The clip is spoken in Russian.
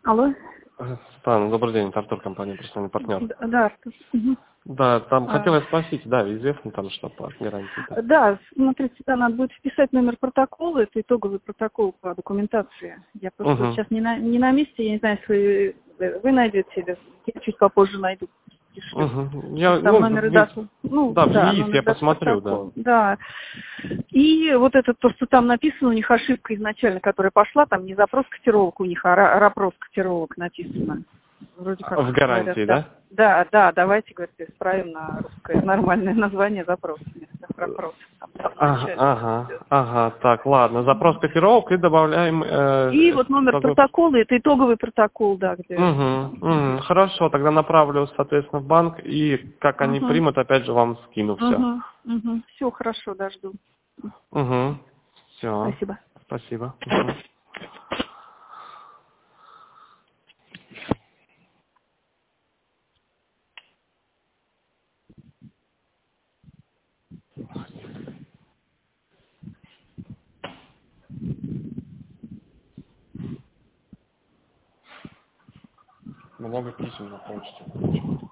Алло. Светлана, добрый день, это Артур, компания «Персональный партнер». Да, Артур. Мгм. Да, там хотелось спросить, да, известно там, что по гарантии. Да, Да, смотрите, да, надо будет вписать номер протокола, это итоговый протокол по документации. Я просто вот сейчас не на месте, я не знаю, если вы найдете или я чуть попозже найду. Я, Там номер и дату. Ну, да, в да, ЕИС номер я и дату посмотрю, да. протокола. Да. И вот это то, что там написано, у них ошибка изначально, которая пошла, там не запрос котировок у них, а рапрос котировок написано. Вроде как В гарантии, говорят, да? да, давайте, говорит, исправим на русское нормальное название запроса вместо вопроса. Ага, так, ладно, запрос котировок и добавляем... И вот номер протокола, это итоговый протокол, да, где... Хорошо, тогда направлю, соответственно, в банк, и как они примут, опять же, вам скину все. Все, хорошо, да, жду. Все. Спасибо. Спасибо. Много писем на почте.